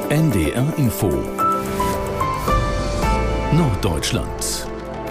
NDR Info Norddeutschland.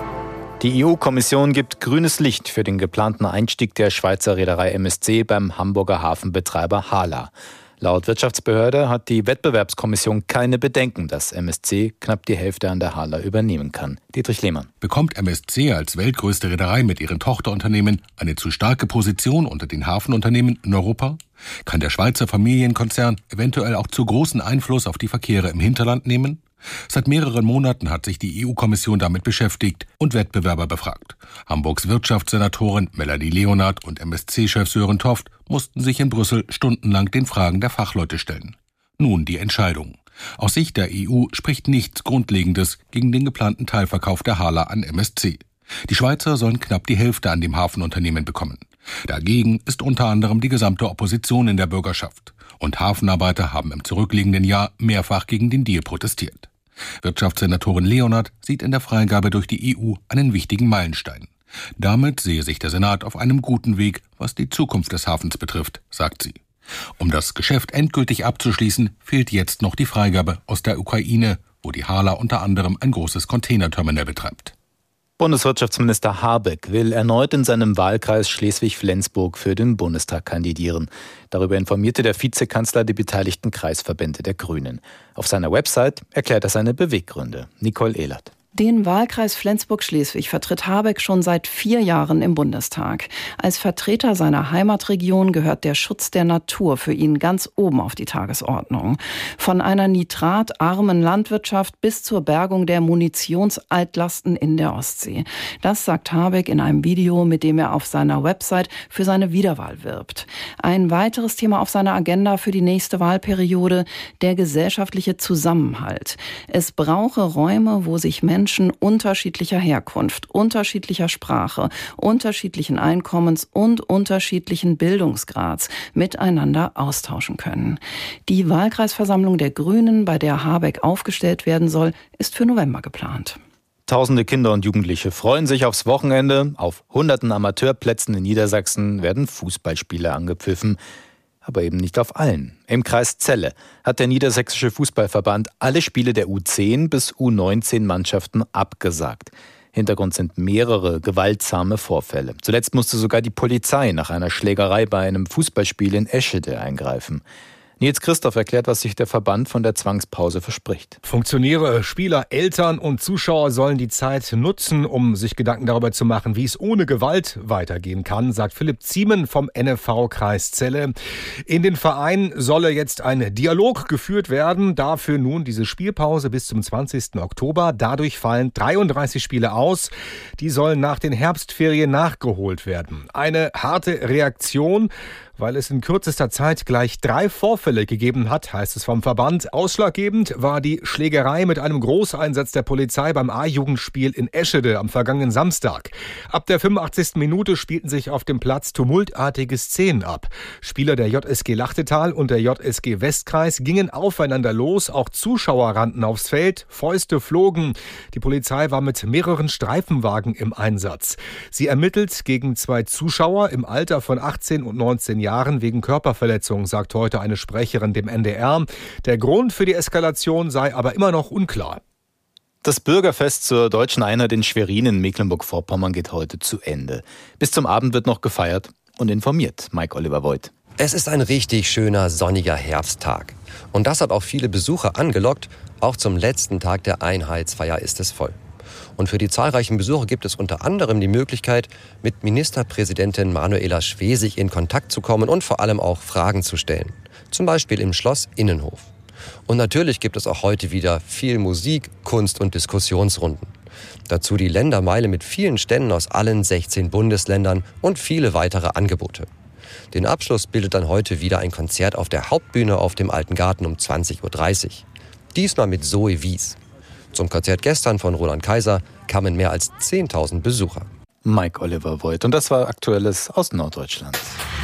Die EU-Kommission gibt grünes Licht für den geplanten Einstieg der Schweizer Reederei MSC beim Hamburger Hafenbetreiber HHLA. Laut Wirtschaftsbehörde hat die Wettbewerbskommission keine Bedenken, dass MSC knapp die Hälfte an der HHLA übernehmen kann. Dietrich Lehmann. Bekommt MSC als weltgrößte Reederei mit ihren Tochterunternehmen eine zu starke Position unter den Hafenunternehmen in Europa? Kann der Schweizer Familienkonzern eventuell auch zu großen Einfluss auf die Verkehre im Hinterland nehmen? Seit mehreren Monaten hat sich die EU-Kommission damit beschäftigt und Wettbewerber befragt. Hamburgs Wirtschaftssenatorin Melanie Leonard und MSC-Chef Sören Toft mussten sich in Brüssel stundenlang den Fragen der Fachleute stellen. Nun die Entscheidung. Aus Sicht der EU spricht nichts Grundlegendes gegen den geplanten Teilverkauf der HHLA an MSC. Die Schweizer sollen knapp die Hälfte an dem Hafenunternehmen bekommen. Dagegen ist unter anderem die gesamte Opposition in der Bürgerschaft. Und Hafenarbeiter haben im zurückliegenden Jahr mehrfach gegen den Deal protestiert. Wirtschaftssenatorin Leonard sieht in der Freigabe durch die EU einen wichtigen Meilenstein. Damit sehe sich der Senat auf einem guten Weg, was die Zukunft des Hafens betrifft, sagt sie. Um das Geschäft endgültig abzuschließen, fehlt jetzt noch die Freigabe aus der Ukraine, wo die HHLA unter anderem ein großes Containerterminal betreibt. Bundeswirtschaftsminister Habeck will erneut in seinem Wahlkreis Schleswig-Flensburg für den Bundestag kandidieren. Darüber informierte der Vizekanzler die beteiligten Kreisverbände der Grünen. Auf seiner Website erklärt er seine Beweggründe. Nicole Ehlert. Den Wahlkreis Flensburg-Schleswig vertritt Habeck schon seit 4 Jahren im Bundestag. Als Vertreter seiner Heimatregion gehört der Schutz der Natur für ihn ganz oben auf die Tagesordnung. Von einer nitratarmen Landwirtschaft bis zur Bergung der Munitionsaltlasten in der Ostsee. Das sagt Habeck in einem Video, mit dem er auf seiner Website für seine Wiederwahl wirbt. Ein weiteres Thema auf seiner Agenda für die nächste Wahlperiode: der gesellschaftliche Zusammenhalt. Es brauche Räume, wo sich Menschen unterschiedlicher Herkunft, unterschiedlicher Sprache, unterschiedlichen Einkommens und unterschiedlichen Bildungsgrads miteinander austauschen können. Die Wahlkreisversammlung der Grünen, bei der Habeck aufgestellt werden soll, ist für November geplant. Tausende Kinder und Jugendliche freuen sich aufs Wochenende. Auf hunderten Amateurplätzen in Niedersachsen werden Fußballspiele angepfiffen. Aber eben nicht auf allen. Im Kreis Celle hat der Niedersächsische Fußballverband alle Spiele der U10 bis U19-Mannschaften abgesagt. Hintergrund sind mehrere gewaltsame Vorfälle. Zuletzt musste sogar die Polizei nach einer Schlägerei bei einem Fußballspiel in Eschede eingreifen. Nils Christoph erklärt, was sich der Verband von der Zwangspause verspricht. Funktionäre, Spieler, Eltern und Zuschauer sollen die Zeit nutzen, um sich Gedanken darüber zu machen, wie es ohne Gewalt weitergehen kann, sagt Philipp Ziemen vom NFV Kreis Celle. In den Vereinen solle jetzt ein Dialog geführt werden. Dafür nun diese Spielpause bis zum 20. Oktober. Dadurch fallen 33 Spiele aus. Die sollen nach den Herbstferien nachgeholt werden. Eine harte Reaktion, weil es in kürzester Zeit gleich 3 Vorfälle gegeben hat, heißt es vom Verband. Ausschlaggebend war die Schlägerei mit einem Großeinsatz der Polizei beim A-Jugendspiel in Eschede am vergangenen Samstag. Ab der 85. Minute spielten sich auf dem Platz tumultartige Szenen ab. Spieler der JSG Lachtetal und der JSG Westkreis gingen aufeinander los, auch Zuschauer rannten aufs Feld, Fäuste flogen. Die Polizei war mit mehreren Streifenwagen im Einsatz. Sie ermittelt gegen 2 Zuschauer im Alter von 18 und 19 Jahren wegen Körperverletzung, sagt heute eine Sprecherin dem NDR. Der Grund für die Eskalation sei aber immer noch unklar. Das Bürgerfest zur Deutschen Einheit in Schwerin in Mecklenburg-Vorpommern geht heute zu Ende. Bis zum Abend wird noch gefeiert und informiert. Mike Oliver Voigt. Es ist ein richtig schöner, sonniger Herbsttag. Und das hat auch viele Besucher angelockt. Auch zum letzten Tag der Einheitsfeier ist es voll. Und für die zahlreichen Besucher gibt es unter anderem die Möglichkeit, mit Ministerpräsidentin Manuela Schwesig in Kontakt zu kommen und vor allem auch Fragen zu stellen. Zum Beispiel im Schloss Innenhof. Und natürlich gibt es auch heute wieder viel Musik, Kunst und Diskussionsrunden. Dazu die Ländermeile mit vielen Ständen aus allen 16 Bundesländern und viele weitere Angebote. Den Abschluss bildet dann heute wieder ein Konzert auf der Hauptbühne auf dem Alten Garten um 20.30 Uhr. Diesmal mit Zoe Wies. Zum Konzert gestern von Roland Kaiser kamen mehr als 10.000 Besucher. Mike Oliver Voigt. Und das war Aktuelles aus Norddeutschland.